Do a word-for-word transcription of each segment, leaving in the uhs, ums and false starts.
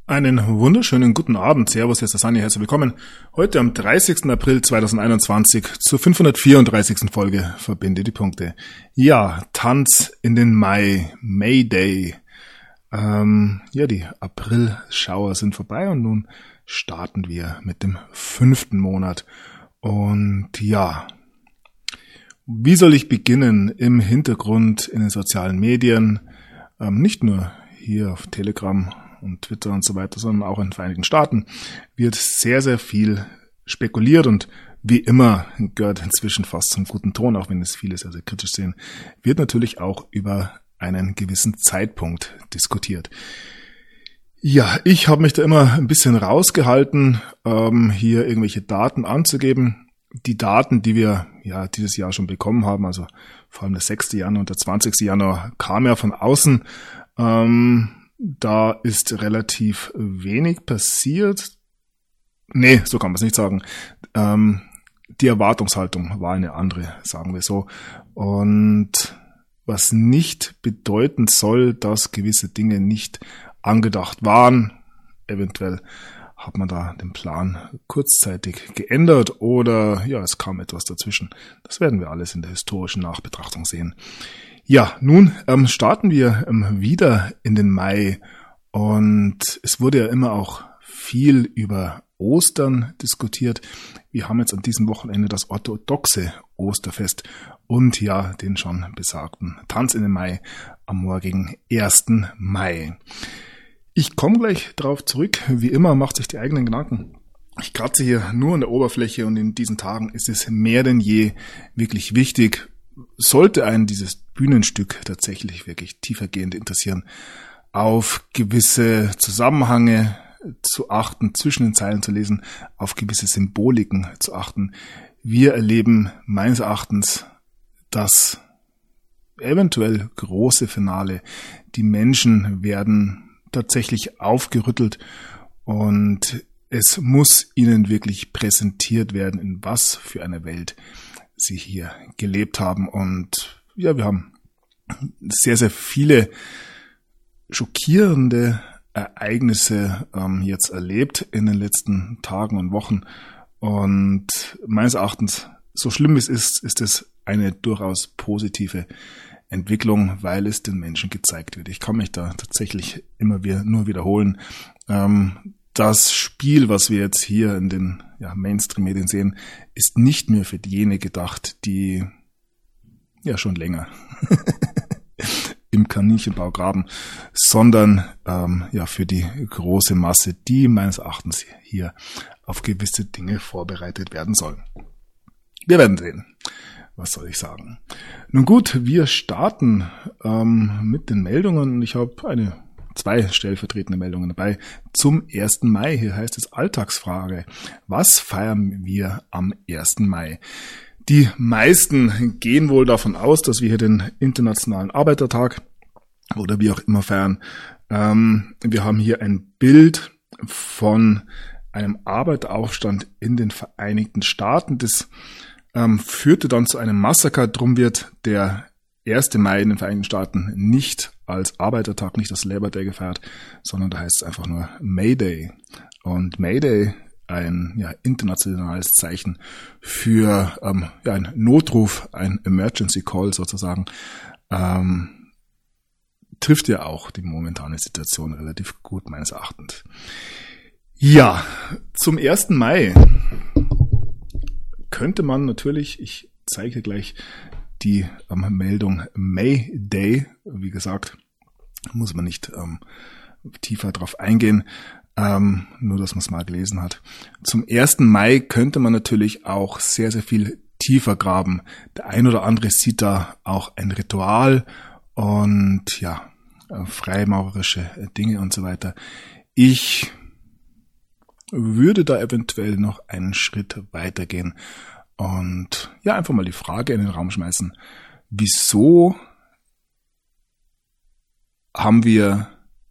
Einen wunderschönen guten Abend. Servus, hier ist der Sani, herzlich willkommen. Heute am dreißigsten April zweitausendeinundzwanzig zur fünfhundertvierunddreißigsten Folge Verbinde die Punkte. Ja, Tanz in den Mai, May Day. Ähm, ja, die Aprilschauer sind vorbei und nun starten wir mit dem fünften Monat. Und ja, wie soll ich beginnen? Im Hintergrund in den sozialen Medien, ähm, nicht nur hier auf Telegram und Twitter und so weiter, sondern auch in den Vereinigten Staaten wird sehr, sehr viel spekuliert und wie immer gehört inzwischen fast zum guten Ton, auch wenn es viele sehr, sehr kritisch sehen, wird natürlich auch über einen gewissen Zeitpunkt diskutiert. Ja, ich habe mich da immer ein bisschen rausgehalten, ähm, hier irgendwelche Daten anzugeben. Die Daten, die wir ja dieses Jahr schon bekommen haben, also vor allem der sechste Januar und der zwanzigste Januar, kamen ja von außen. Ähm, Da ist relativ wenig passiert. Nee, so kann man es nicht sagen. Ähm, die Erwartungshaltung war eine andere, sagen wir so. Und was nicht bedeuten soll, dass gewisse Dinge nicht angedacht waren. Eventuell hat man da den Plan kurzzeitig geändert oder ja, es kam etwas dazwischen. Das werden wir alles in der historischen Nachbetrachtung sehen. Ja, nun ähm, starten wir ähm, wieder in den Mai und es wurde ja immer auch viel über Ostern diskutiert. Wir haben jetzt an diesem Wochenende das orthodoxe Osterfest und ja, den schon besagten Tanz in den Mai am morgigen ersten Mai. Ich komme gleich darauf zurück. Wie immer macht sich die eigenen Gedanken. Ich kratze hier nur an der Oberfläche und in diesen Tagen ist es mehr denn je wirklich wichtig, sollte einen dieses Bühnenstück tatsächlich wirklich tiefergehend interessieren, auf gewisse Zusammenhänge zu achten, zwischen den Zeilen zu lesen, auf gewisse Symboliken zu achten. Wir erleben meines Erachtens das eventuell große Finale. Die Menschen werden tatsächlich aufgerüttelt und es muss ihnen wirklich präsentiert werden, in was für einer Welt sie hier gelebt haben. Und ja, wir haben sehr, sehr viele schockierende Ereignisse ähm, jetzt erlebt in den letzten Tagen und Wochen. Und meines Erachtens, so schlimm es ist, ist es eine durchaus positive Entwicklung, weil es den Menschen gezeigt wird. Ich kann mich da tatsächlich immer wieder nur wiederholen. Ähm, Das Spiel, was wir jetzt hier in den ja, Mainstream-Medien sehen, ist nicht mehr für jene gedacht, die ja schon länger im Kaninchenbau graben, sondern ähm, ja für die große Masse, die meines Erachtens hier auf gewisse Dinge vorbereitet werden sollen. Wir werden sehen. Was soll ich sagen? Nun gut, wir starten ähm, mit den Meldungen. Ich habe eine zwei stellvertretende Meldungen dabei. Zum ersten Mai, hier heißt es Alltagsfrage. Was feiern wir am ersten Mai? Die meisten gehen wohl davon aus, dass wir hier den Internationalen Arbeitertag oder wie auch immer feiern. Ähm, wir haben hier ein Bild von einem Arbeiteraufstand in den Vereinigten Staaten. Das ähm, führte dann zu einem Massaker. Drum wird der erste Mai in den Vereinigten Staaten nicht als Arbeitertag, nicht als Labor Day gefeiert, sondern da heißt es einfach nur May Day. Und May Day, ein ja, internationales Zeichen für ähm, ja, ein Notruf, ein Emergency Call sozusagen, ähm, trifft ja auch die momentane Situation relativ gut meines Erachtens. Ja, zum ersten Mai könnte man natürlich, ich zeige gleich die ähm, Meldung May Day, wie gesagt, muss man nicht ähm, tiefer drauf eingehen, ähm, nur dass man es mal gelesen hat. Zum ersten Mai könnte man natürlich auch sehr, sehr viel tiefer graben. Der ein oder andere sieht da auch ein Ritual und ja, äh, freimaurerische Dinge und so weiter. Ich würde da eventuell noch einen Schritt weitergehen und ja, einfach mal die Frage in den Raum schmeißen, wieso haben wir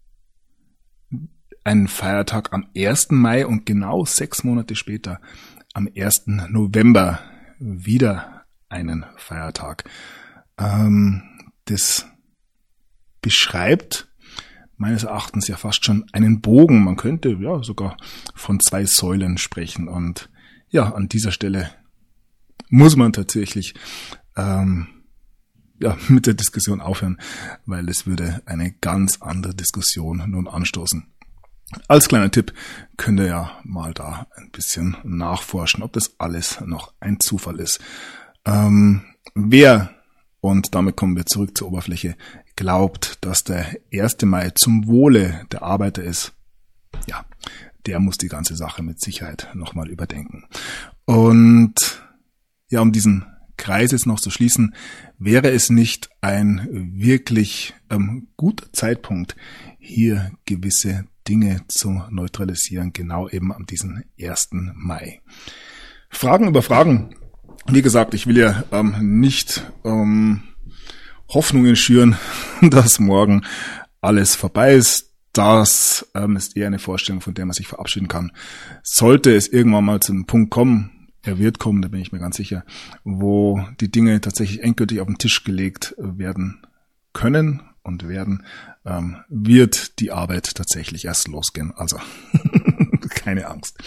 einen Feiertag am ersten Mai und genau sechs Monate später, am ersten November, wieder einen Feiertag. Ähm, das beschreibt meines Erachtens ja fast schon einen Bogen. Man könnte ja sogar von zwei Säulen sprechen. Und ja, an dieser Stelle muss man tatsächlich ähm, ja mit der Diskussion aufhören, weil es würde eine ganz andere Diskussion nun anstoßen. Als kleiner Tipp könnt ihr ja mal da ein bisschen nachforschen, ob das alles noch ein Zufall ist. Ähm, wer, und damit kommen wir zurück zur Oberfläche, glaubt, dass der erste Mai zum Wohle der Arbeiter ist, ja, der muss die ganze Sache mit Sicherheit nochmal überdenken. Und ja, um diesen Kreis jetzt noch zu schließen, wäre es nicht ein wirklich ähm, guter Zeitpunkt, hier gewisse Dinge zu neutralisieren, genau eben an diesem ersten Mai. Fragen über Fragen. Wie gesagt, ich will ja ähm, nicht ähm, Hoffnungen schüren, dass morgen alles vorbei ist. Das ähm, ist eher eine Vorstellung, von der man sich verabschieden kann. Sollte es irgendwann mal zu einem Punkt kommen, er wird kommen, da bin ich mir ganz sicher, wo die Dinge tatsächlich endgültig auf den Tisch gelegt werden können und werden, ähm, wird die Arbeit tatsächlich erst losgehen. Also keine Angst.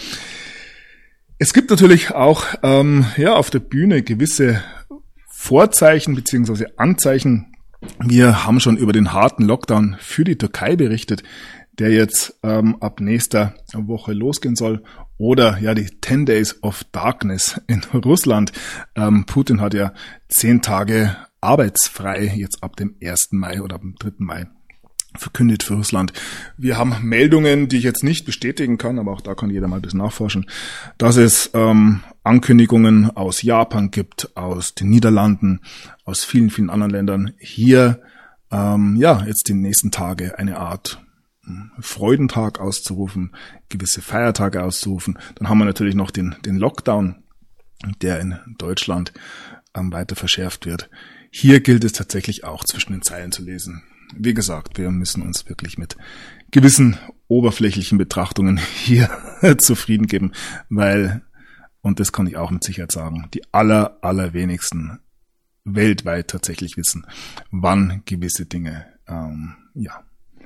Es gibt natürlich auch ähm, ja auf der Bühne gewisse Vorzeichen bzw. Anzeichen. Wir haben schon über den harten Lockdown für die Türkei berichtet, der jetzt ähm, ab nächster Woche losgehen soll. Oder ja die Ten Days of Darkness in Russland. Ähm, Putin hat ja zehn Tage arbeitsfrei jetzt ab dem ersten Mai oder ab dem dritten Mai verkündet für Russland. Wir haben Meldungen, die ich jetzt nicht bestätigen kann, aber auch da kann jeder mal ein bisschen nachforschen, dass es ähm, Ankündigungen aus Japan gibt, aus den Niederlanden, aus vielen, vielen anderen Ländern. Hier ähm, ja jetzt die nächsten Tage eine Art Freudentag auszurufen, gewisse Feiertage auszurufen. Dann haben wir natürlich noch den, den Lockdown, der in Deutschland ähm, weiter verschärft wird. Hier gilt es tatsächlich auch zwischen den Zeilen zu lesen. Wie gesagt, wir müssen uns wirklich mit gewissen oberflächlichen Betrachtungen hier zufrieden geben, weil, und das kann ich auch mit Sicherheit sagen, die aller, allerwenigsten weltweit tatsächlich wissen, wann gewisse Dinge ähm, ja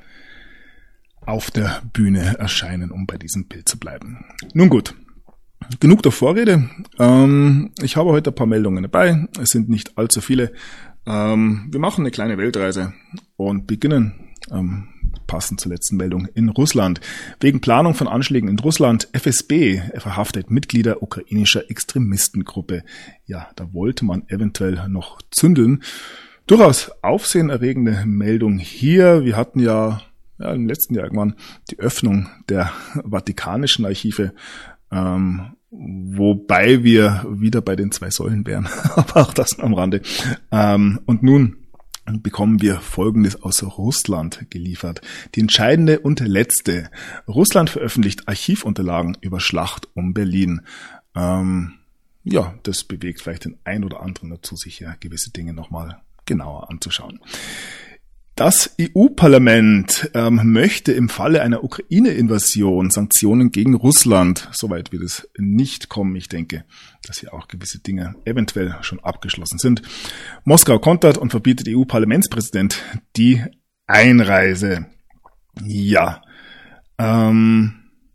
auf der Bühne erscheinen, um bei diesem Bild zu bleiben. Nun gut. Genug der Vorrede. Ähm, ich habe heute ein paar Meldungen dabei. Es sind nicht allzu viele. Ähm, wir machen eine kleine Weltreise und beginnen, ähm, passend zur letzten Meldung, in Russland. Wegen Planung von Anschlägen in Russland, F S B verhaftet Mitglieder ukrainischer Extremistengruppe. Ja, da wollte man eventuell noch zündeln. Durchaus aufsehenerregende Meldung hier. Wir hatten ja, ja im letzten Jahr irgendwann die Öffnung der vatikanischen Archive, Ähm, wobei wir wieder bei den zwei Säulen wären, aber auch das am Rande. Ähm, und nun bekommen wir Folgendes aus Russland geliefert. Die entscheidende und letzte. Russland veröffentlicht Archivunterlagen über Schlacht um Berlin. Ähm, ja, das bewegt vielleicht den ein oder anderen dazu, sich ja gewisse Dinge nochmal genauer anzuschauen. Das E U-Parlament ähm, möchte im Falle einer Ukraine-Invasion Sanktionen gegen Russland, soweit wird es nicht kommen. Ich denke, dass hier auch gewisse Dinge eventuell schon abgeschlossen sind. Moskau kontert und verbietet E U-Parlamentspräsident die Einreise. Ja, ähm,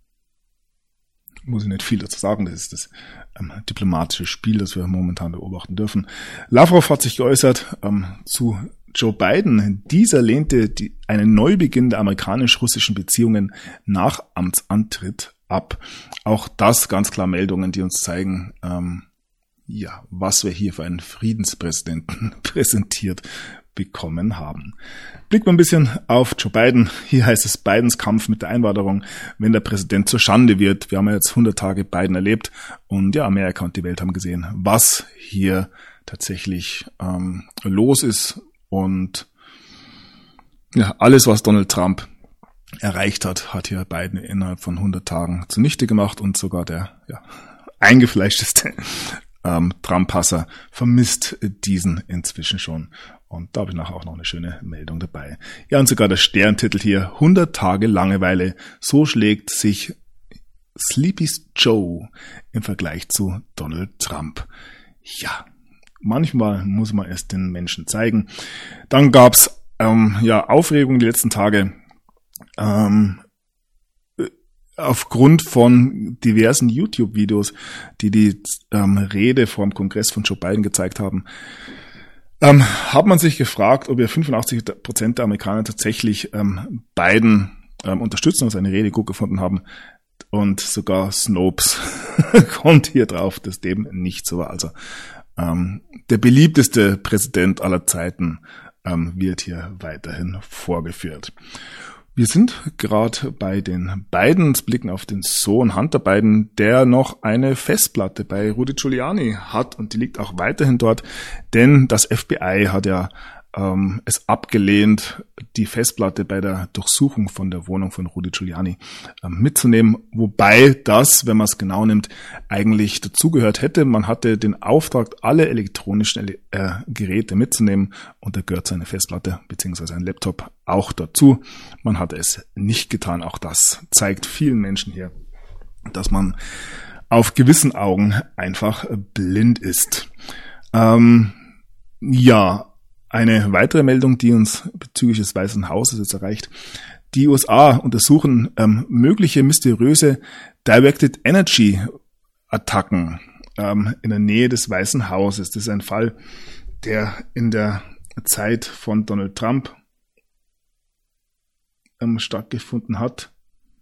muss ich nicht viel dazu sagen, das ist das ähm, diplomatische Spiel, das wir momentan beobachten dürfen. Lavrov hat sich geäußert ähm, zu Joe Biden. Dieser lehnte die, einen Neubeginn der amerikanisch-russischen Beziehungen nach Amtsantritt ab. Auch das ganz klar Meldungen, die uns zeigen, ähm, ja, was wir hier für einen Friedenspräsidenten präsentiert bekommen haben. Blicken wir ein bisschen auf Joe Biden. Hier heißt es Bidens Kampf mit der Einwanderung, wenn der Präsident zur Schande wird. Wir haben ja jetzt hundert Tage Biden erlebt und ja, Amerika und die Welt haben gesehen, was hier tatsächlich ähm, los ist. Und ja, alles, was Donald Trump erreicht hat, hat hier Biden innerhalb von hundert Tagen zunichte gemacht und sogar der ja, eingefleischteste ähm, Trump-Hasser vermisst diesen inzwischen schon. Und da habe ich nachher auch noch eine schöne Meldung dabei. Ja, und sogar der Stern titelt hier hundert Tage Langeweile. So schlägt sich Sleepy Joe im Vergleich zu Donald Trump. Ja. Manchmal muss man es den Menschen zeigen. Dann gab's ähm, ja Aufregung die letzten Tage. ähm, aufgrund von diversen YouTube-Videos, die die ähm, Rede vor dem Kongress von Joe Biden gezeigt haben, ähm, hat man sich gefragt, ob ja fünfundachtzig Prozent der Amerikaner tatsächlich ähm, Biden ähm, unterstützen und seine Rede gut gefunden haben. Und sogar Snopes kommt hier drauf, dass dem nicht so war. Also ähm, der beliebteste Präsident aller Zeiten ähm, wird hier weiterhin vorgeführt. Wir sind gerade bei den Bidens, blicken auf den Sohn Hunter Biden, der noch eine Festplatte bei Rudy Giuliani hat und die liegt auch weiterhin dort, denn das F B I hat ja ähm, es abgelehnt, die Festplatte bei der Durchsuchung von der Wohnung von Rudy Giuliani ähm, mitzunehmen, wobei das, wenn man es genau nimmt, eigentlich dazugehört hätte. Man hatte den Auftrag, alle elektronischen äh, Geräte mitzunehmen und da gehört seine Festplatte bzw. ein Laptop auch dazu. Man hatte es nicht getan. Auch das zeigt vielen Menschen hier, dass man auf gewissen Augen einfach blind ist. Ähm, ja, eine weitere Meldung, die uns bezüglich des Weißen Hauses jetzt erreicht. Die U S A untersuchen ähm, mögliche mysteriöse Directed Energy Attacken ähm, in der Nähe des Weißen Hauses. Das ist ein Fall, der in der Zeit von Donald Trump ähm, stattgefunden hat.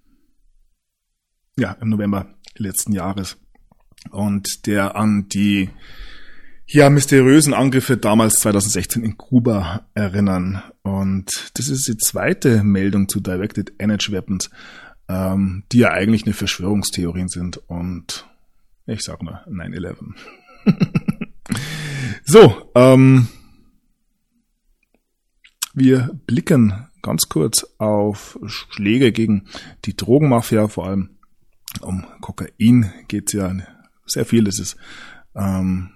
Ja, im November letzten Jahres. Und der an die ja, mysteriösen Angriffe damals zweitausendsechzehn in Kuba erinnern. Und das ist die zweite Meldung zu Directed Energy Weapons, ähm, die ja eigentlich eine Verschwörungstheorien sind. Und ich sag mal nine eleven. So, ähm, wir blicken ganz kurz auf Schläge gegen die Drogenmafia, vor allem um Kokain geht's ja sehr viel. Das ist ähm,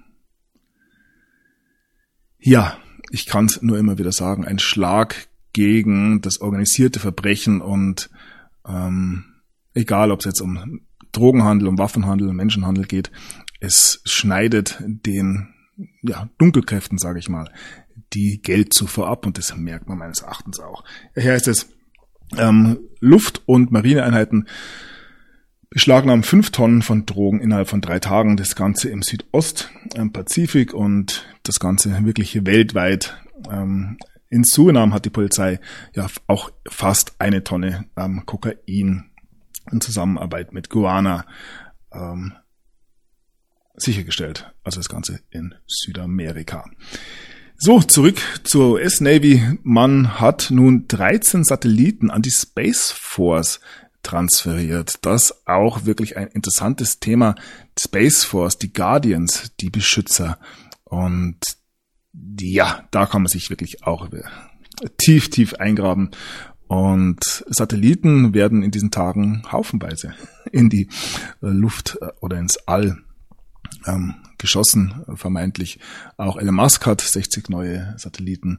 Ja, ich kann es nur immer wieder sagen, ein Schlag gegen das organisierte Verbrechen und ähm, egal, ob es jetzt um Drogenhandel, um Waffenhandel, um Menschenhandel geht, es schneidet den ja, Dunkelkräften, sage ich mal, die Geldzufuhr ab und das merkt man meines Erachtens auch. Hier heißt es, ähm, Luft- und Marineeinheiten beschlagnahmen fünf Tonnen von Drogen innerhalb von drei Tagen. Das Ganze im Südostpazifik und das Ganze wirklich weltweit. Ähm, in Suriname hat die Polizei ja auch fast eine Tonne ähm, Kokain in Zusammenarbeit mit Guyana ähm, sichergestellt. Also das Ganze in Südamerika. So, zurück zur U S Navy. Man hat nun dreizehn Satelliten an die Space Force transferiert. Das auch wirklich ein interessantes Thema. Space Force, die Guardians, die Beschützer. Und ja, da kann man sich wirklich auch tief, tief eingraben. Und Satelliten werden in diesen Tagen haufenweise in die Luft oder ins All ähm, geschossen, vermeintlich. Auch Elon Musk hat sechzig neue Satelliten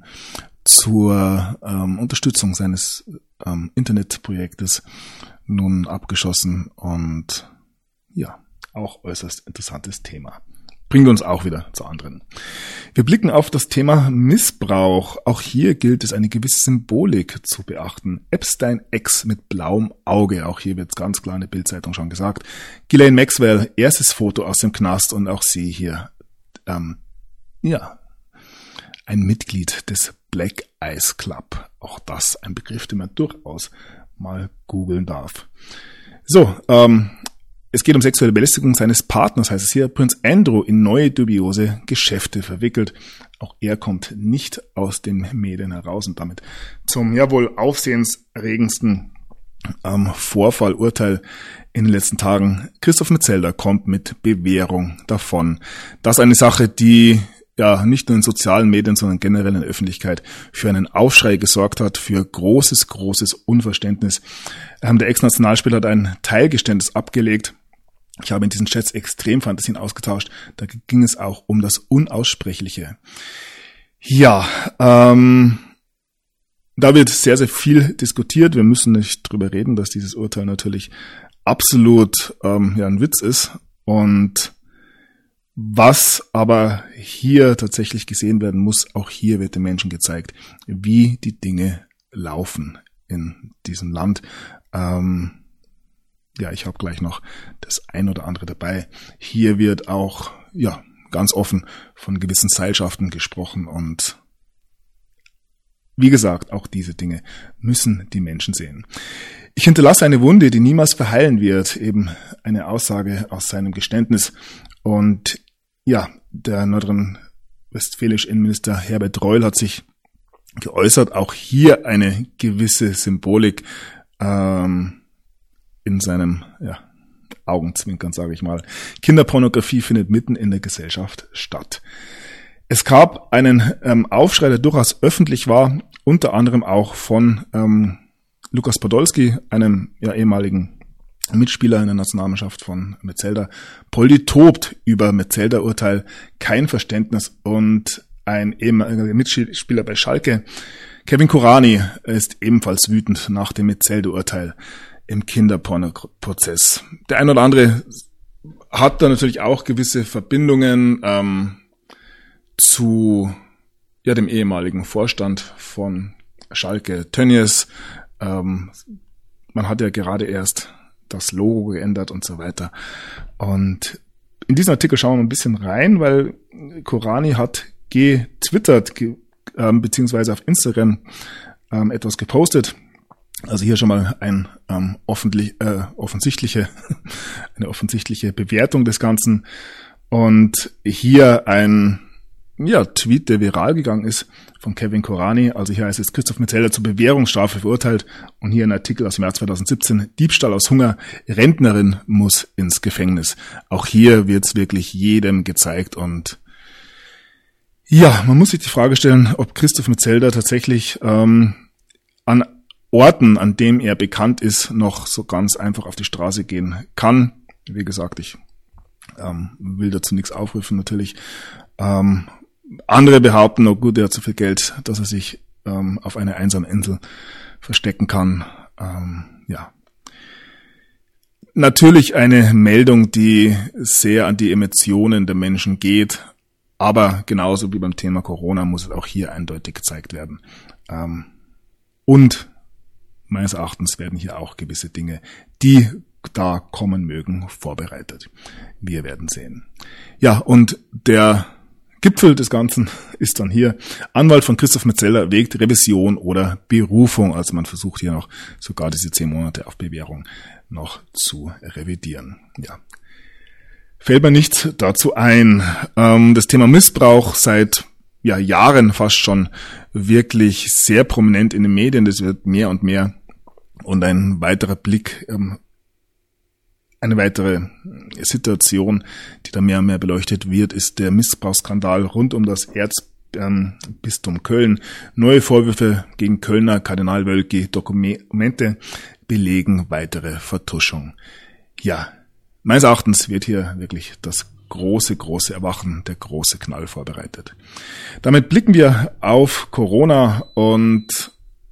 zur ähm, Unterstützung seines ähm, Internetprojektes nun abgeschossen und ja, auch äußerst interessantes Thema. Bringt uns auch wieder zu anderen. Wir blicken auf das Thema Missbrauch. Auch hier gilt es, eine gewisse Symbolik zu beachten. Epstein Ex mit blauem Auge. Auch hier wird ganz klar in der Bildzeitung schon gesagt. Ghislaine Maxwell, erstes Foto aus dem Knast und auch sie hier, ähm, ja, ein Mitglied des Black Eyes Club. Auch das ein Begriff, den man durchaus mal googeln darf. So, ähm, es geht um sexuelle Belästigung seines Partners, heißt es hier. Prinz Andrew in neue dubiose Geschäfte verwickelt. Auch er kommt nicht aus den Medien heraus und damit zum ja wohl aufsehenserregendsten ähm, Vorfall, Urteil in den letzten Tagen. Christoph Metzelder kommt mit Bewährung davon. Das ist eine Sache, die ja nicht nur in sozialen Medien, sondern generell in der Öffentlichkeit für einen Aufschrei gesorgt hat, für großes, großes Unverständnis. Ähm, der Ex-Nationalspieler hat ein Teilgeständnis abgelegt. Ich habe in diesen Chats extrem Fantasien ausgetauscht. Da ging es auch um das Unaussprechliche. Ja, ähm, da wird sehr, sehr viel diskutiert. Wir müssen nicht drüber reden, dass dieses Urteil natürlich absolut ähm, ja, ein Witz ist. Und was aber hier tatsächlich gesehen werden muss, auch hier wird den Menschen gezeigt, wie die Dinge laufen in diesem Land. Ähm, ja, ich habe gleich noch das ein oder andere dabei. Hier wird auch, ja, ganz offen von gewissen Seilschaften gesprochen und wie gesagt, auch diese Dinge müssen die Menschen sehen. Ich hinterlasse eine Wunde, die niemals verheilen wird, eben eine Aussage aus seinem Geständnis. Und ja, der nordrhein-westfälische Innenminister Herbert Reul hat sich geäußert, auch hier eine gewisse Symbolik ähm, in seinem ja, Augenzwinkern, sage ich mal. Kinderpornografie findet mitten in der Gesellschaft statt. Es gab einen ähm, Aufschrei, der durchaus öffentlich war, unter anderem auch von ähm, Lukas Podolski, einem ja, ehemaligen Mitspieler in der Nationalmannschaft von Metzelder. Poldi tobt über Metzelder-Urteil, kein Verständnis, und ein ehemaliger Mitspieler bei Schalke, Kevin Kurani, ist ebenfalls wütend nach dem Metzelder-Urteil im Kinderpornoprozess. Der ein oder andere hat da natürlich auch gewisse Verbindungen ähm, zu ja dem ehemaligen Vorstand von Schalke, Tönnies. Ähm, man hat ja gerade erst das Logo geändert und so weiter. Und in diesen Artikel schauen wir ein bisschen rein, weil Kurani hat getwittert, ge, ähm, beziehungsweise auf Instagram ähm, etwas gepostet. Also hier schon mal ein ähm, offentlich, äh, offensichtliche, eine offensichtliche Bewertung des Ganzen. Und hier ein ja, Tweet, der viral gegangen ist von Kevin Kurani. Also hier heißt es, Christoph Metzelder zur Bewährungsstrafe verurteilt. Und hier ein Artikel aus dem Jahr zweitausendsiebzehn. Diebstahl aus Hunger, Rentnerin muss ins Gefängnis. Auch hier wird es wirklich jedem gezeigt. Und ja, man muss sich die Frage stellen, ob Christoph Metzelder tatsächlich ähm, an Orten, an dem er bekannt ist, noch so ganz einfach auf die Straße gehen kann. Wie gesagt, ich ähm, will dazu nichts aufrufen natürlich. Ähm, andere behaupten, oh gut, er hat so viel Geld, dass er sich ähm, auf einer einsamen Insel verstecken kann. Ähm, ja. Natürlich eine Meldung, die sehr an die Emotionen der Menschen geht, aber genauso wie beim Thema Corona muss es auch hier eindeutig gezeigt werden. Ähm, und meines Erachtens werden hier auch gewisse Dinge, die da kommen mögen, vorbereitet. Wir werden sehen. Ja, und der Gipfel des Ganzen ist dann hier. Anwalt von Christoph Metzelder wägt Revision oder Berufung. Also man versucht hier noch sogar diese zehn Monate auf Bewährung noch zu revidieren. Ja. Fällt mir nichts dazu ein. Ähm, das Thema Missbrauch seit ja, Jahren fast schon wirklich sehr prominent in den Medien. Das wird mehr und mehr. Und ein weiterer Blick, ähm, eine weitere Situation, die da mehr und mehr beleuchtet wird, ist der Missbrauchsskandal rund um das Erzbistum Köln. Neue Vorwürfe gegen Kölner Kardinal Wölki, Dokumente belegen weitere Vertuschung. Ja, meines Erachtens wird hier wirklich das große, große Erwachen, der große Knall vorbereitet. Damit blicken wir auf Corona und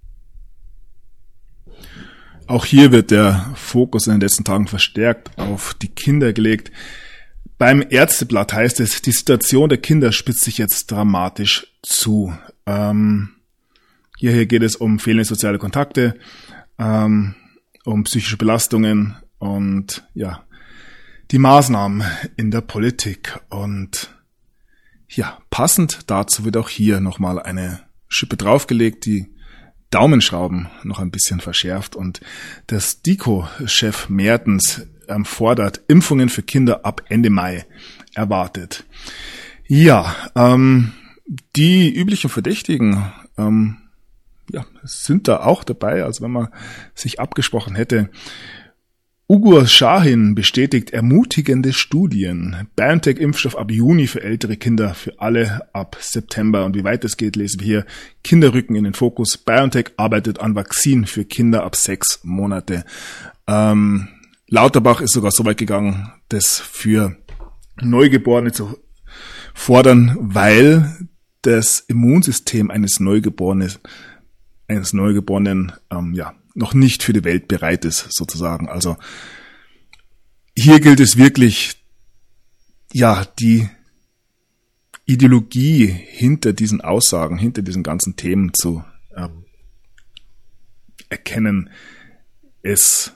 auch hier wird der Fokus in den letzten Tagen verstärkt auf die Kinder gelegt. Beim Ärzteblatt heißt es, die Situation der Kinder spitzt sich jetzt dramatisch zu. Ähm, hier, hier geht es um fehlende soziale Kontakte, ähm, um psychische Belastungen und ja, die Maßnahmen in der Politik. Und ja, passend dazu wird auch hier nochmal eine Schippe draufgelegt, die Daumenschrauben noch ein bisschen verschärft, und der STIKO-Chef Mertens ähm, fordert Impfungen für Kinder ab Ende Mai erwartet. Ja, ähm, die üblichen Verdächtigen ähm, ja, sind da auch dabei, also wenn man sich abgesprochen hätte. Ugur Shahin bestätigt ermutigende Studien. BioNTech-Impfstoff ab Juni für ältere Kinder, für alle ab September. Und wie weit es geht, lesen wir hier. Kinder rücken in den Fokus. BioNTech arbeitet an Vakzin für Kinder ab sechs Monate. Ähm, Lauterbach ist sogar so weit gegangen, das für Neugeborene zu fordern, weil das Immunsystem eines Neugeborenen, eines Neugeborenen, ähm, ja, noch nicht für die Welt bereit ist, sozusagen. Also hier gilt es wirklich, ja, die Ideologie hinter diesen Aussagen, hinter diesen ganzen Themen zu äh, erkennen, es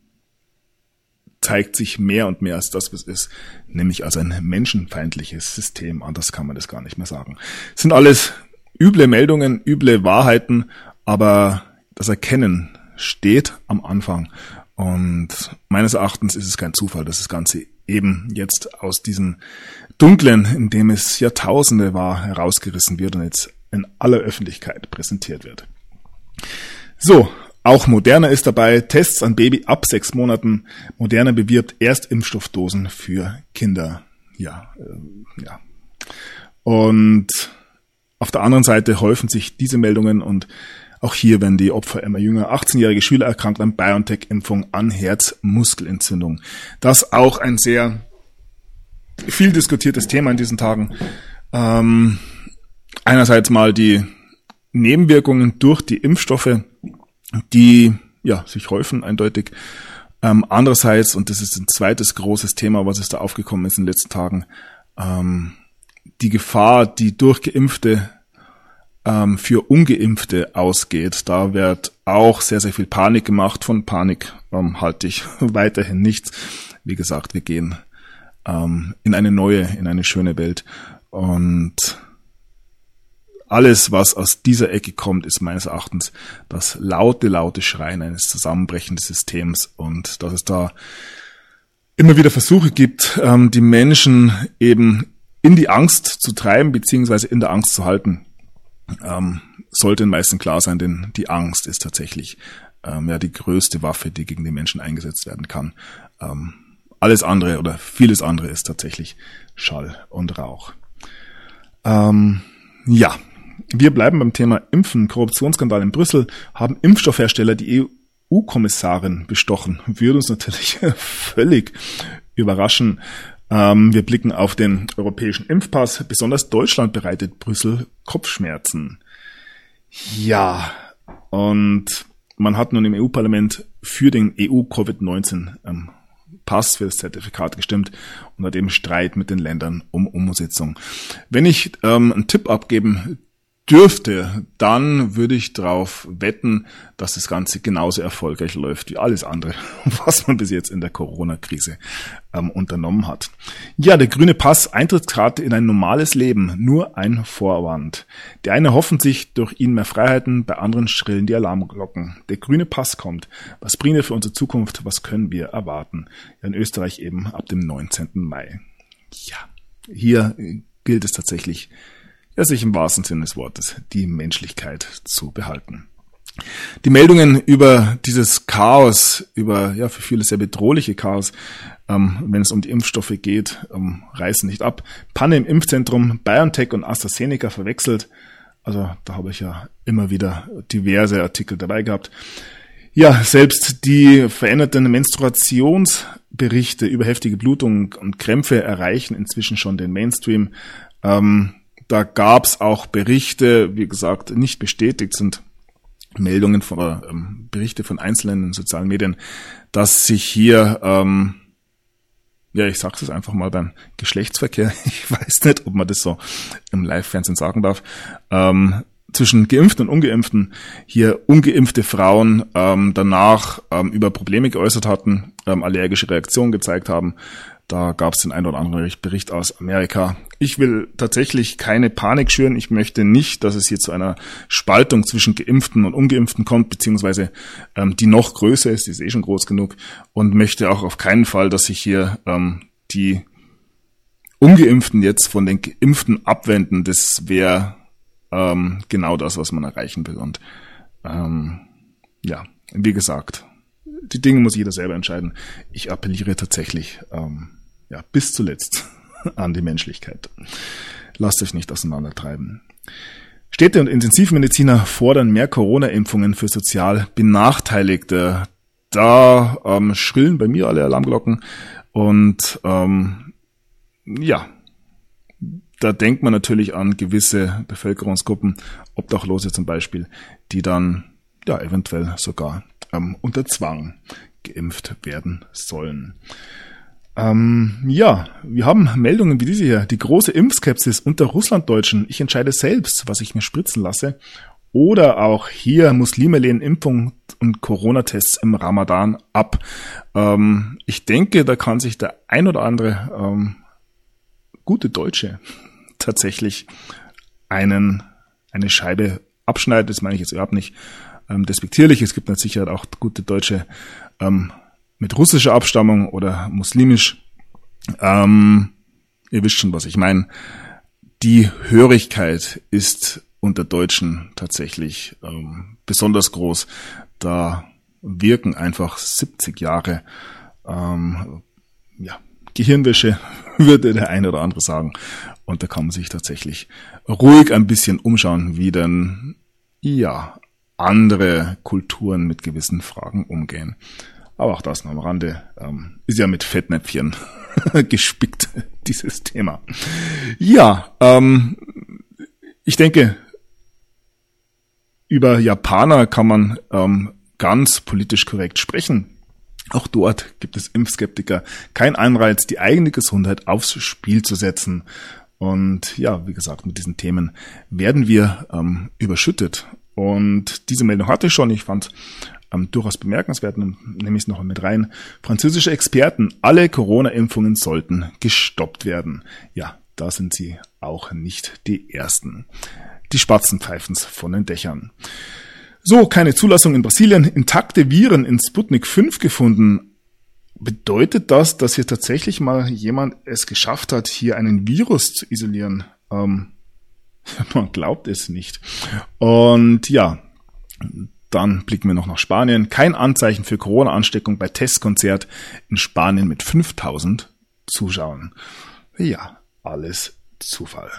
zeigt sich mehr und mehr als das, was es ist, nämlich als ein menschenfeindliches System. Anders kann man das gar nicht mehr sagen. Es sind alles üble Meldungen, üble Wahrheiten, aber das Erkennen steht am Anfang. Und meines Erachtens ist es kein Zufall, dass das Ganze eben jetzt aus diesem Dunklen, in dem es Jahrtausende war, herausgerissen wird und jetzt in aller Öffentlichkeit präsentiert wird. So, auch Moderna ist dabei. Tests an Baby ab sechs Monaten. Moderna bewirbt Erstimpfstoffdosen für Kinder. Ja, äh, ja. Und auf der anderen Seite häufen sich diese Meldungen und auch hier werden die Opfer immer jünger. achtzehnjährige Schüler erkrankt an BioNTech-Impfung an Herzmuskelentzündung. Das auch ein sehr viel diskutiertes Thema in diesen Tagen. Ähm, einerseits mal die Nebenwirkungen durch die Impfstoffe, die ja sich häufen eindeutig. Ähm, andererseits, und das ist ein zweites großes Thema, was es da aufgekommen ist in den letzten Tagen, ähm, die Gefahr, die durch Geimpfte ähm, für Ungeimpfte ausgeht. Da wird auch sehr, sehr viel Panik gemacht. Von Panik ähm, halte ich weiterhin nichts. Wie gesagt, wir gehen ähm, in eine neue, in eine schöne Welt. Und alles, was aus dieser Ecke kommt, ist meines Erachtens das laute, laute Schreien eines zusammenbrechenden Systems und dass es da immer wieder Versuche gibt, die Menschen eben in die Angst zu treiben, beziehungsweise in der Angst zu halten, sollte den meisten klar sein, denn die Angst ist tatsächlich ja die größte Waffe, die gegen die Menschen eingesetzt werden kann. Alles andere oder vieles andere ist tatsächlich Schall und Rauch. Ja. Wir bleiben beim Thema Impfen. Korruptionsskandal in Brüssel. Haben Impfstoffhersteller die E U-Kommissarin bestochen? Würde uns natürlich völlig überraschen. Ähm, wir blicken auf den europäischen Impfpass. Besonders Deutschland bereitet Brüssel Kopfschmerzen. Ja, und man hat nun im E U-Parlament für den E U-Covid neunzehn ähm, Pass für das Zertifikat gestimmt und hat eben Streit mit den Ländern um Umsetzung. Wenn ich ähm, einen Tipp abgeben dürfte, dann würde ich darauf wetten, dass das Ganze genauso erfolgreich läuft wie alles andere, was man bis jetzt in der Corona-Krise ähm, unternommen hat. Ja, der grüne Pass, Eintrittskarte in ein normales Leben, nur ein Vorwand. Die einen hoffen sich durch ihn mehr Freiheiten, bei anderen schrillen die Alarmglocken. Der grüne Pass kommt. Was bringt er für unsere Zukunft? Was können wir erwarten? Ja, in Österreich eben ab dem neunzehnten Mai. Ja, hier gilt es tatsächlich, ja, sich im wahrsten Sinne des Wortes die Menschlichkeit zu behalten. Die Meldungen über dieses Chaos, über ja für viele sehr bedrohliche Chaos, ähm, wenn es um die Impfstoffe geht, ähm, reißen nicht ab. Panne im Impfzentrum, BioNTech und AstraZeneca verwechselt. Also da habe ich ja immer wieder diverse Artikel dabei gehabt. Ja, selbst die veränderten Menstruationsberichte über heftige Blutung und Krämpfe erreichen inzwischen schon den Mainstream. Ähm, Da gab es auch Berichte, wie gesagt, nicht bestätigt sind Meldungen von oder, ähm, Berichte von Einzelnen in sozialen Medien, dass sich hier, ähm, ja, ich sag's jetzt einfach mal beim Geschlechtsverkehr, ich weiß nicht, ob man das so im Live-Fernsehen sagen darf, ähm, zwischen Geimpften und Ungeimpften hier ungeimpfte Frauen ähm, danach ähm, über Probleme geäußert hatten, ähm, allergische Reaktionen gezeigt haben. Da gab es den einen oder anderen Bericht aus Amerika. Ich will tatsächlich keine Panik schüren. Ich möchte nicht, dass es hier zu einer Spaltung zwischen Geimpften und Ungeimpften kommt, beziehungsweise ähm, die noch größer ist, die ist eh schon groß genug, und möchte auch auf keinen Fall, dass sich hier ähm, die Ungeimpften jetzt von den Geimpften abwenden. Das wäre ähm, genau das, was man erreichen will. Und ähm, ja, wie gesagt, die Dinge muss jeder selber entscheiden. Ich appelliere tatsächlich ähm, ja, bis zuletzt an die Menschlichkeit. Lasst euch nicht auseinandertreiben. Städte und Intensivmediziner fordern mehr Corona-Impfungen für sozial Benachteiligte. Da ähm, schrillen bei mir alle Alarmglocken. Und ähm, ja, da denkt man natürlich an gewisse Bevölkerungsgruppen, Obdachlose zum Beispiel, die dann ja eventuell sogar ähm, unter Zwang geimpft werden sollen. Ähm, ja, wir haben Meldungen wie diese hier. Die große Impfskepsis unter Russlanddeutschen. Ich entscheide selbst, was ich mir spritzen lasse. Oder auch hier, Muslime lehnen Impfung und Corona-Tests im Ramadan ab. Ähm, ich denke, da kann sich der ein oder andere ähm, gute Deutsche tatsächlich einen eine Scheibe abschneiden. Das meine ich jetzt überhaupt nicht ähm, despektierlich. Es gibt mit Sicherheit auch gute Deutsche ähm, mit russischer Abstammung oder muslimisch. Ähm, ihr wisst schon, was ich meine. Die Hörigkeit ist unter Deutschen tatsächlich ähm, besonders groß. Da wirken einfach siebzig Jahre ähm, ja, Gehirnwäsche, würde der eine oder andere sagen. Und da kann man sich tatsächlich ruhig ein bisschen umschauen, wie dann ja andere Kulturen mit gewissen Fragen umgehen. Aber auch das noch am Rande, ähm, ist ja mit Fettnäpfchen gespickt, dieses Thema. Ja, ähm, ich denke, über Japaner kann man ähm, ganz politisch korrekt sprechen. Auch dort gibt es Impfskeptiker. Kein Anreiz, die eigene Gesundheit aufs Spiel zu setzen. Und ja, wie gesagt, mit diesen Themen werden wir ähm, überschüttet. Und diese Meldung hatte ich schon. Ich fand ähm, durchaus bemerkenswert, nehme ich es noch mit rein. Französische Experten, alle Corona-Impfungen sollten gestoppt werden. Ja, da sind sie auch nicht die Ersten. Die Spatzen pfeifen's von den Dächern. So, keine Zulassung in Brasilien. Intakte Viren in Sputnik fünf gefunden. Bedeutet das, dass hier tatsächlich mal jemand es geschafft hat, hier einen Virus zu isolieren? Ähm, man glaubt es nicht. Und ja, dann blicken wir noch nach Spanien. Kein Anzeichen für Corona-Ansteckung bei Testkonzert in Spanien mit fünftausend Zuschauern. Ja, alles Zufall.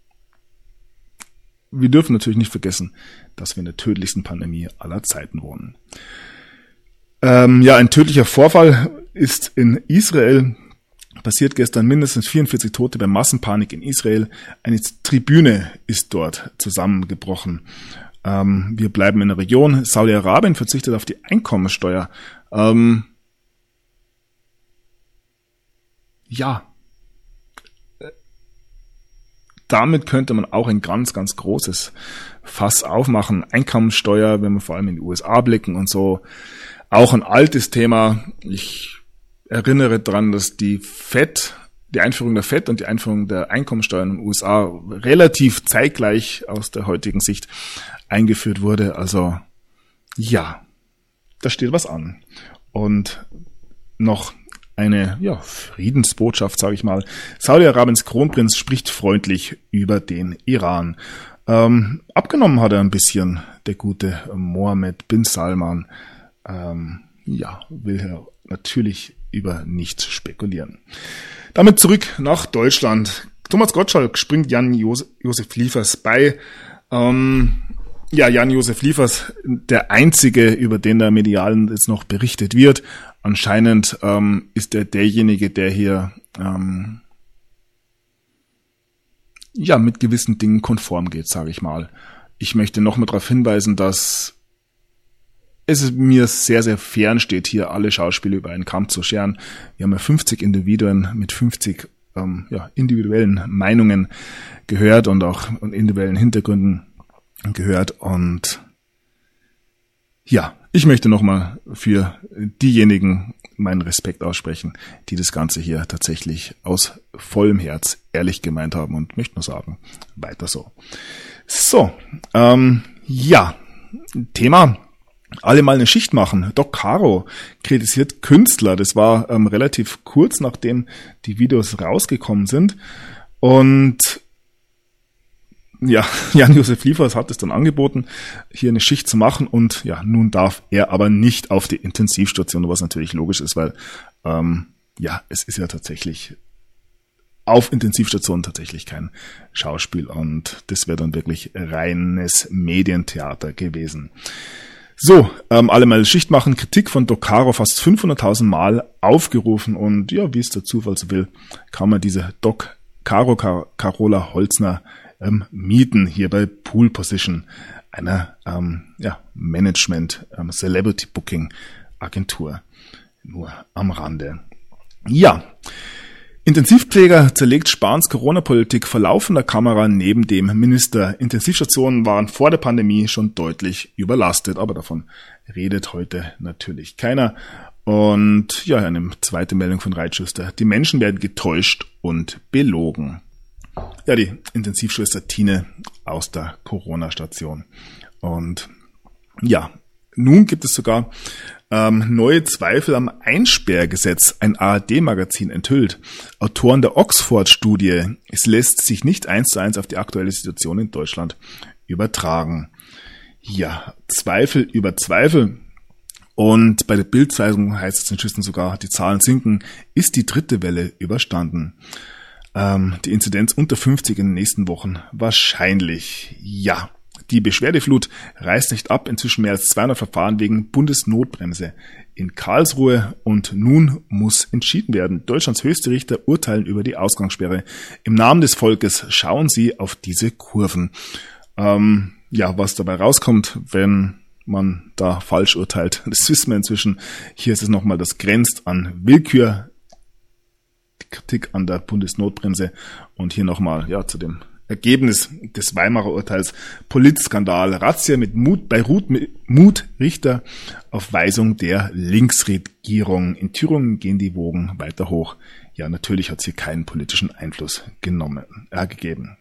Wir dürfen natürlich nicht vergessen, dass wir in der tödlichsten Pandemie aller Zeiten wohnen. Ähm, ja, ein tödlicher Vorfall ist in Israel passiert gestern. Mindestens vierundvierzig Tote bei Massenpanik in Israel. Eine Tribüne ist dort zusammengebrochen. Ähm, wir bleiben in der Region. Saudi-Arabien verzichtet auf die Einkommensteuer. Ähm, ja, damit könnte man auch ein ganz, ganz großes Fass aufmachen. Einkommensteuer, wenn wir vor allem in die U S A blicken und so. Auch ein altes Thema. Ich erinnere daran, dass die Fed, die Einführung der Fed und die Einführung der Einkommensteuer in den U S A relativ zeitgleich aus der heutigen Sicht eingeführt wurde. Also ja, da steht was an. Und noch eine ja, Friedensbotschaft, sage ich mal. Saudi-Arabiens Kronprinz spricht freundlich über den Iran. Ähm, abgenommen hat er ein bisschen, der gute Mohammed bin Salman. Ähm, ja, will er natürlich über nichts spekulieren. Damit zurück nach Deutschland. Thomas Gottschalk springt Jan-Josef Liefers bei. Ähm, ja, Jan-Josef Liefers, der einzige, über den da medial jetzt noch berichtet wird. Anscheinend ähm, ist er derjenige, der hier ähm, ja mit gewissen Dingen konform geht, sage ich mal. Ich möchte noch mal darauf hinweisen, dass es mir sehr, sehr fern steht, hier alle Schauspieler über einen Kamm zu scheren. Wir haben ja fünfzig Individuen mit fünfzig ähm, ja, individuellen Meinungen gehört und auch individuellen Hintergründen gehört. Und ja, ich möchte nochmal für diejenigen meinen Respekt aussprechen, die das Ganze hier tatsächlich aus vollem Herz ehrlich gemeint haben und möchte nur sagen, weiter so. So, ähm, ja, Thema, alle mal eine Schicht machen. Doc Caro kritisiert Künstler. Das war ähm, relativ kurz, nachdem die Videos rausgekommen sind. Und ja, Jan-Josef Liefers hat es dann angeboten, hier eine Schicht zu machen und ja, nun darf er aber nicht auf die Intensivstation, was natürlich logisch ist, weil ähm, ja, es ist ja tatsächlich auf Intensivstationen tatsächlich kein Schauspiel und das wäre dann wirklich reines Medientheater gewesen. So, ähm, alle mal Schicht machen, Kritik von Doc Caro fast fünfhunderttausend Mal aufgerufen und ja, wie es der Zufall so will, kann man diese Doc Caro Car- Carola Holzner ähm, mieten hier bei Pool Position, einer ähm, ja, Management ähm, Celebrity Booking Agentur, nur am Rande. Ja, Intensivpfleger zerlegt Spahns Corona-Politik vor laufender Kamera neben dem Minister. Intensivstationen waren vor der Pandemie schon deutlich überlastet, aber davon redet heute natürlich keiner. Und ja, eine zweite Meldung von Reitschuster. Die Menschen werden getäuscht und belogen. Ja, die Intensivschwester Tine aus der Corona-Station. Und ja, nun gibt es sogar ähm, neue Zweifel am Einsperrgesetz, ein A R D-Magazin enthüllt. Autoren der Oxford-Studie, es lässt sich nicht eins zu eins auf die aktuelle Situation in Deutschland übertragen. Ja, Zweifel über Zweifel. Und bei der Bild-Zeitung heißt es inzwischen sogar, die Zahlen sinken, ist die dritte Welle überstanden. Ähm, die Inzidenz unter fünfzig in den nächsten Wochen wahrscheinlich, ja. Die Beschwerdeflut reißt nicht ab, inzwischen mehr als zweihundert Verfahren wegen Bundesnotbremse in Karlsruhe und nun muss entschieden werden. Deutschlands höchste Richter urteilen über die Ausgangssperre. Im Namen des Volkes schauen Sie auf diese Kurven. Ähm, ja, was dabei rauskommt, wenn man da falsch urteilt, das wissen wir inzwischen. Hier ist es nochmal, das grenzt an Willkür, die Kritik an der Bundesnotbremse und hier nochmal, ja, zu dem Ergebnis des Weimarer Urteils, Politskandal, Razzia mit Mut bei Ruth, Mut Richter auf Weisung der Linksregierung. In Thüringen gehen die Wogen weiter hoch. Ja, natürlich hat es hier keinen politischen Einfluss genommen, äh, gegeben.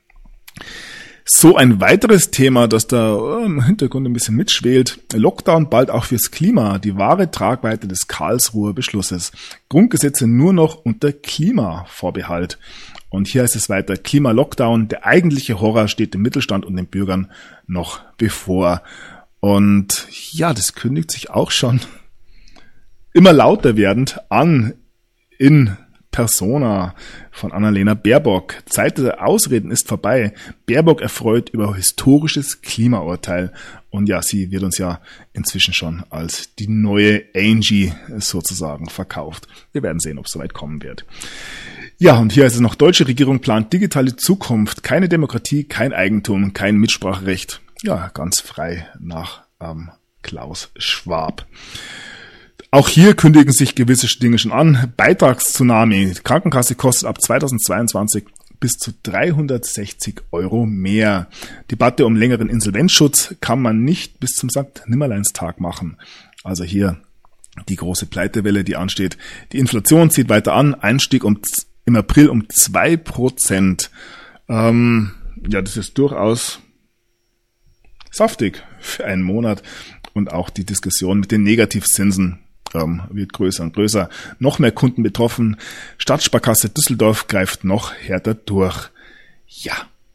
So, ein weiteres Thema, das da im Hintergrund ein bisschen mitschwelt. Lockdown bald auch fürs Klima. Die wahre Tragweite des Karlsruher Beschlusses. Grundgesetze nur noch unter Klimavorbehalt. Und hier heißt es weiter, Klima-Lockdown, der eigentliche Horror steht dem Mittelstand und den Bürgern noch bevor. Und ja, das kündigt sich auch schon immer lauter werdend an in Persona von Annalena Baerbock. Zeit der Ausreden ist vorbei. Baerbock erfreut über historisches Klimaurteil. Und ja, sie wird uns ja inzwischen schon als die neue Angie sozusagen verkauft. Wir werden sehen, ob es soweit kommen wird. Ja, und hier ist es noch, deutsche Regierung plant digitale Zukunft. Keine Demokratie, kein Eigentum, kein Mitspracherecht. Ja, ganz frei nach ähm, Klaus Schwab. Auch hier kündigen sich gewisse Dinge schon an. Beitragstsunami. Die Krankenkasse kostet ab zweitausendzweiundzwanzig bis zu dreihundertsechzig Euro mehr. Debatte um längeren Insolvenzschutz kann man nicht bis zum Sankt Nimmerleinstag machen. Also hier die große Pleitewelle, die ansteht. Die Inflation zieht weiter an. Einstieg um im April um zwei Prozent. Ähm, ja, das ist durchaus saftig für einen Monat. Und auch die Diskussion mit den Negativzinsen ähm, wird größer und größer. Noch mehr Kunden betroffen. Stadtsparkasse Düsseldorf greift noch härter durch. Ja.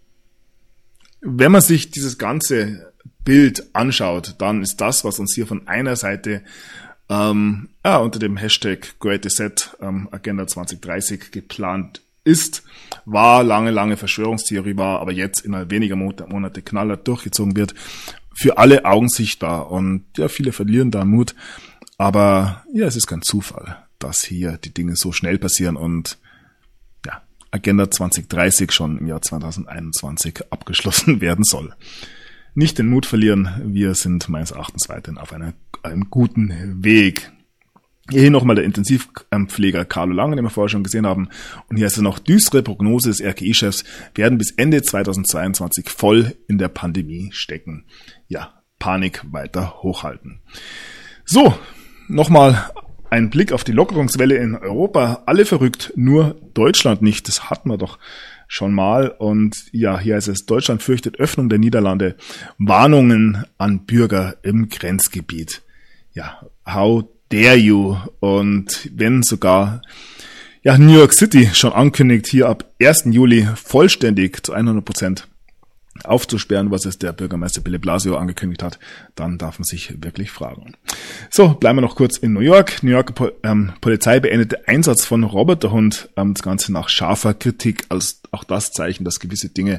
Wenn man sich dieses ganze Bild anschaut, dann ist das, was uns hier von einer Seite ähm, ja, unter dem Hashtag Great Reset ähm, Agenda zwanzig dreißig geplant ist, war lange, lange Verschwörungstheorie war, aber jetzt innerhalb weniger Monate knallhart durchgezogen wird, für alle Augen sichtbar. Und ja, viele verlieren da Mut. Aber ja, es ist kein Zufall, dass hier die Dinge so schnell passieren und ja, Agenda zwanzig dreißig schon im Jahr zweitausendeinundzwanzig abgeschlossen werden soll. Nicht den Mut verlieren, wir sind meines Erachtens weiterhin auf einer, einem guten Weg. Hier nochmal der Intensivpfleger Carlo Lange, den wir vorher schon gesehen haben. Und hier ist es noch, düstere Prognose des R K I-Chefs, werden bis Ende zweitausendzweiundzwanzig voll in der Pandemie stecken. Ja, Panik weiter hochhalten. So, nochmal ein Blick auf die Lockerungswelle in Europa. Alle verrückt, nur Deutschland nicht. Das hatten wir doch schon mal. Und ja, hier ist es, Deutschland fürchtet Öffnung der Niederlande. Warnungen an Bürger im Grenzgebiet. Ja, how dare you? Und wenn sogar ja New York City schon ankündigt, hier ab ersten Juli vollständig zu hundert Prozent aufzusperren, was es der Bürgermeister Bill de Blasio angekündigt hat, dann darf man sich wirklich fragen. So, bleiben wir noch kurz in New York. New Yorker po- ähm, Polizei beendete Einsatz von Roboterhund, ähm, das Ganze nach scharfer Kritik, als auch das Zeichen, dass gewisse Dinge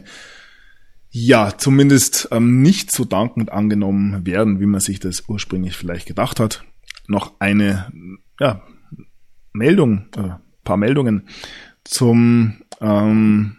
ja zumindest ähm, nicht so dankend angenommen werden, wie man sich das ursprünglich vielleicht gedacht hat. Noch eine ja, Meldung, äh, paar Meldungen zum ähm,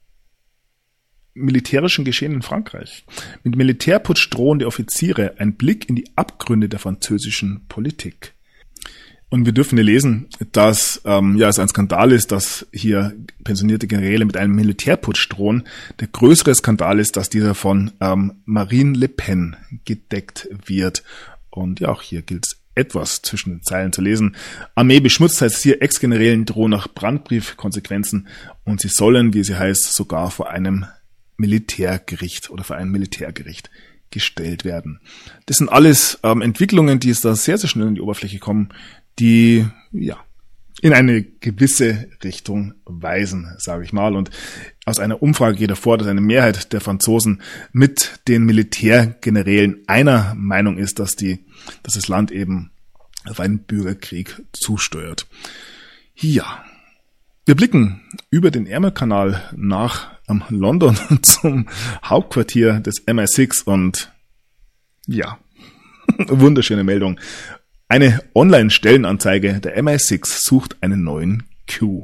militärischen Geschehen in Frankreich. Mit Militärputsch drohen die Offiziere, ein Blick in die Abgründe der französischen Politik. Und wir dürfen hier lesen, dass ähm, ja es ein Skandal ist, dass hier pensionierte Generäle mit einem Militärputsch drohen. Der größere Skandal ist, dass dieser von ähm, Marine Le Pen gedeckt wird. Und ja, auch hier gilt es etwas zwischen den Zeilen zu lesen. Armee beschmutzt, heißt hier, Ex-Generälen drohen nach Brandbrief Konsequenzen und sie sollen, wie sie heißt, sogar vor einem Militärgericht oder vor ein Militärgericht gestellt werden. Das sind alles ähm, Entwicklungen, die es da sehr, sehr schnell in die Oberfläche kommen, die ja in eine gewisse Richtung weisen, sage ich mal. Und aus einer Umfrage geht hervor, dass eine Mehrheit der Franzosen mit den Militärgenerälen einer Meinung ist, dass die, dass das Land eben auf einen Bürgerkrieg zusteuert. Ja, wir blicken über den Ärmelkanal nach ähm, London zum Hauptquartier des M I sechs und ja, wunderschöne Meldung. Eine Online-Stellenanzeige der M I sechs sucht einen neuen Q.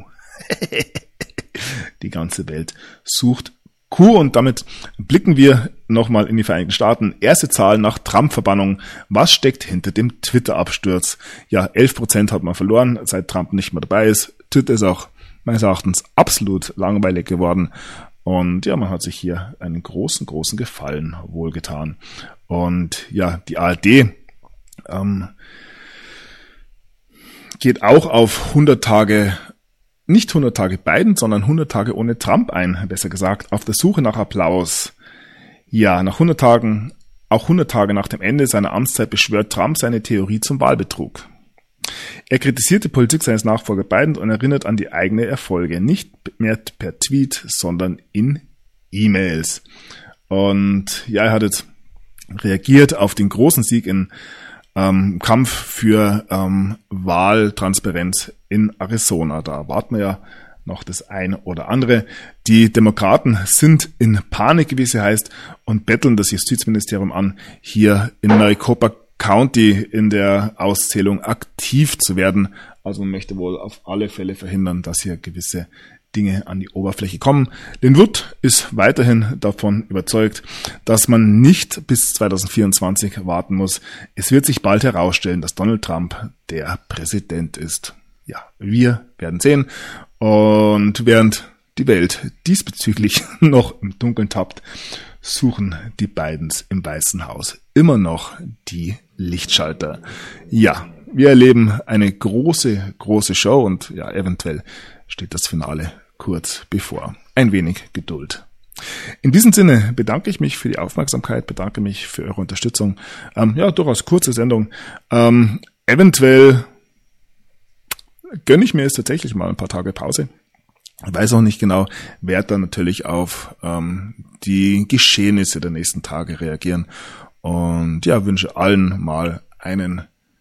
Die ganze Welt sucht Q und damit blicken wir nochmal in die Vereinigten Staaten. Erste Zahl nach Trump-Verbannung. Was steckt hinter dem Twitter-Absturz? Ja, elf Prozent hat man verloren, seit Trump nicht mehr dabei ist. Twitter ist auch meines Erachtens absolut langweilig geworden. Und ja, man hat sich hier einen großen, großen Gefallen wohlgetan. Und ja, die A R D ähm, geht auch auf hundert Tage, nicht hundert Tage Biden, sondern hundert Tage ohne Trump ein, besser gesagt, auf der Suche nach Applaus. Ja, nach hundert Tagen, auch hundert Tage nach dem Ende seiner Amtszeit beschwört Trump seine Theorie zum Wahlbetrug. Er kritisiert die Politik seines Nachfolgers Biden und erinnert an die eigenen Erfolge, nicht mehr per Tweet, sondern in E-Mails. Und ja, er hat jetzt reagiert auf den großen Sieg in Ähm, Kampf für ähm, Wahltransparenz in Arizona. Da erwarten wir ja noch das eine oder andere. Die Demokraten sind in Panik, wie es heißt, und betteln das Justizministerium an, hier in Maricopa County in der Auszählung aktiv zu werden. Also man möchte wohl auf alle Fälle verhindern, dass hier gewisse Dinge an die Oberfläche kommen. Linwood ist weiterhin davon überzeugt, dass man nicht bis zwanzig vierundzwanzig warten muss. Es wird sich bald herausstellen, dass Donald Trump der Präsident ist. Ja, wir werden sehen. Und während die Welt diesbezüglich noch im Dunkeln tappt, suchen die Bidens im Weißen Haus immer noch die Lichtschalter. Ja, wir erleben eine große, große Show und ja, eventuell steht das Finale kurz bevor. Ein wenig Geduld. In diesem Sinne bedanke ich mich für die Aufmerksamkeit, bedanke mich für eure Unterstützung. Ähm, ja, durchaus kurze Sendung. Ähm, eventuell gönne ich mir jetzt tatsächlich mal ein paar Tage Pause. Ich weiß auch nicht genau, werde dann natürlich auf ähm, die Geschehnisse der nächsten Tage reagieren. Und ja, wünsche allen mal einen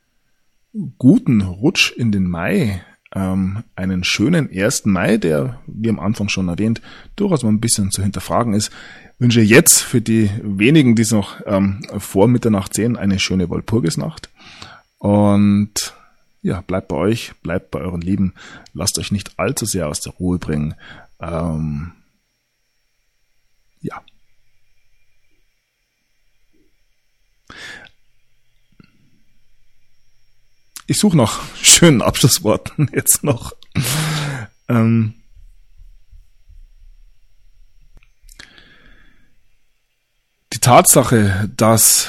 guten Rutsch in den Mai. Ähm, einen schönen ersten Mai, der, wie am Anfang schon erwähnt, durchaus mal ein bisschen zu hinterfragen ist. Wünsche jetzt für die wenigen, die es noch ähm, vor Mitternacht sehen, eine schöne Walpurgisnacht. Und ja, bleibt bei euch, bleibt bei euren Lieben, lasst euch nicht allzu sehr aus der Ruhe bringen. Ähm, ja. Ich suche noch schönen Abschlussworten jetzt noch. Ähm die Tatsache, dass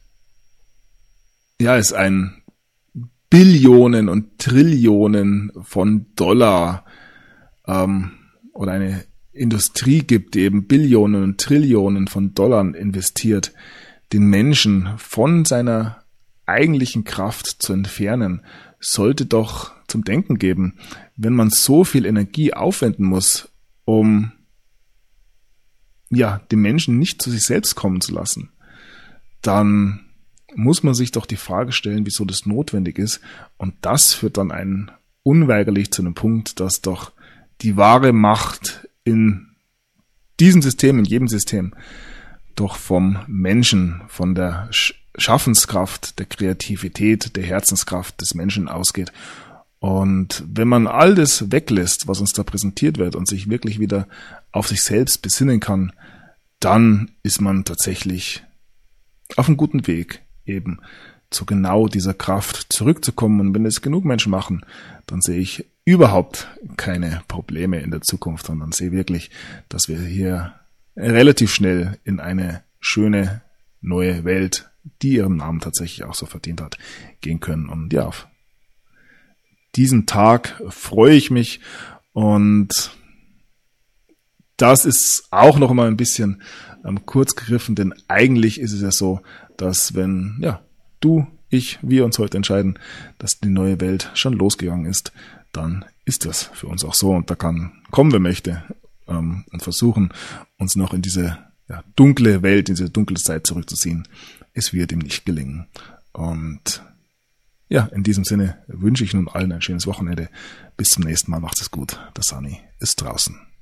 ja es ein Billionen und Trillionen von Dollar ähm, oder eine Industrie gibt, die eben Billionen und Trillionen von Dollar investiert, den Menschen von seiner eigentlichen Kraft zu entfernen, sollte doch zum Denken geben. Wenn man so viel Energie aufwenden muss, um ja den Menschen nicht zu sich selbst kommen zu lassen, dann muss man sich doch die Frage stellen, wieso das notwendig ist. Und das führt dann einen unweigerlich zu einem Punkt, dass doch die wahre Macht in diesem System, in jedem System, doch vom Menschen, von der Schaffenskraft, der Kreativität, der Herzenskraft des Menschen ausgeht. Und wenn man all das weglässt, was uns da präsentiert wird und sich wirklich wieder auf sich selbst besinnen kann, dann ist man tatsächlich auf einem guten Weg, eben zu genau dieser Kraft zurückzukommen. Und wenn es genug Menschen machen, dann sehe ich überhaupt keine Probleme in der Zukunft, sondern sehe wirklich, dass wir hier relativ schnell in eine schöne neue Welt, die ihren Namen tatsächlich auch so verdient hat, gehen können. Und ja, auf diesen Tag freue ich mich, und das ist auch noch mal ein bisschen ähm, kurz gegriffen, denn eigentlich ist es ja so, dass wenn ja du, ich, wir uns heute entscheiden, dass die neue Welt schon losgegangen ist, dann ist das für uns auch so, und da kann kommen, wer möchte, ähm, und versuchen, uns noch in diese ja, dunkle Welt, in diese dunkle Zeit zurückzuziehen. Es wird ihm nicht gelingen. Und ja, in diesem Sinne wünsche ich nun allen ein schönes Wochenende. Bis zum nächsten Mal. Macht es gut. Der Sunny ist draußen.